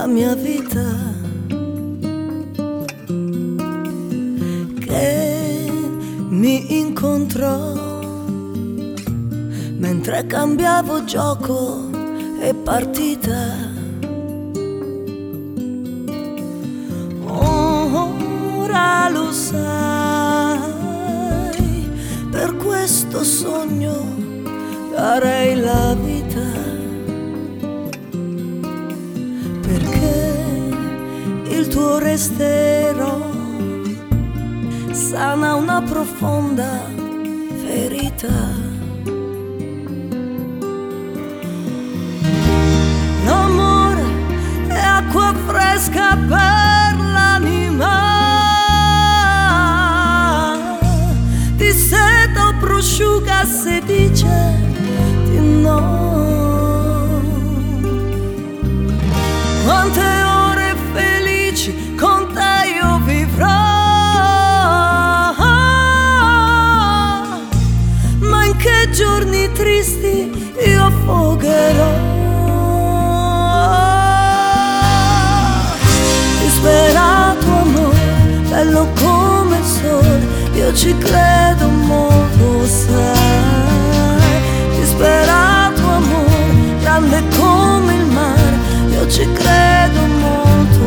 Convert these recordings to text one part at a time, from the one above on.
mia vita che mi incontrò mentre cambiavo gioco e partita. Ora lo sai, per questo sogno darei la vita, perché il tuo resterò sana una profonda ferita. L'amore è acqua fresca per l'anima, ti seta o prosciuga se dice di no. Quante ore felici con te io vivrò, ma in che giorni tristi io affogherò. Disperato amore, bello come il sole, io ci credo molto, sai. Disperato amore, grande come il mare, io ci credo molto,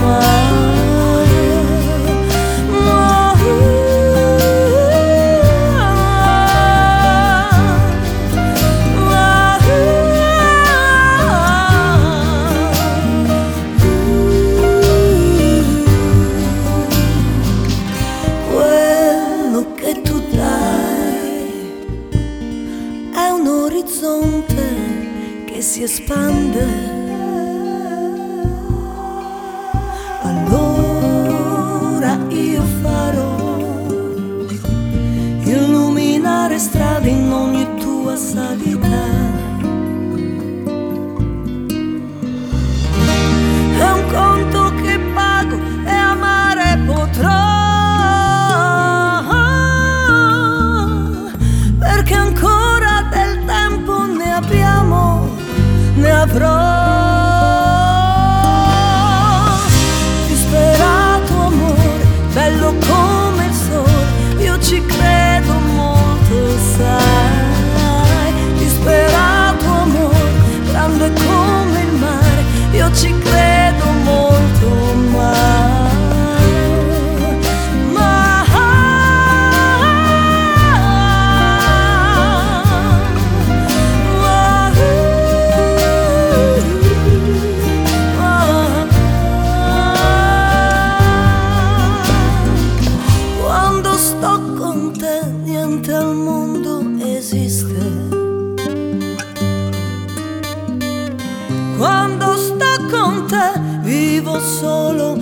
che si espande. Allora io farò illuminare strade in ogni tua salita. È un conto che pago e amare potrò, perché ancora del tempo ne abbiamo, ne avrò. Disperato amore, bello come il sole, io ci credo molto, sai. Disperato amore, grande come il mare, io ci credo molto, niente al mondo esiste. Quando sto con te vivo solo